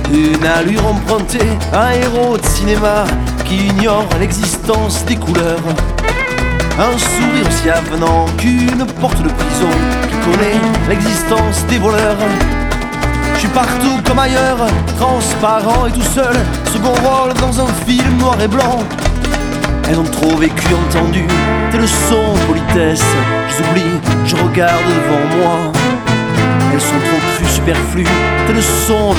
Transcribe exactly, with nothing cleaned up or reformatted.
Une allure empruntée, un héros de cinéma qui ignore l'existence des couleurs. Un sourire aussi avenant qu'une porte de prison qui connaît l'existence des voleurs. Je suis partout comme ailleurs, transparent et tout seul, second rôle dans un film noir et blanc. Elles ont trop vécu, entendu tes leçons de politesse. Je les oublie, je regarde devant moi. Elles sont trop crues, superflues, tes leçons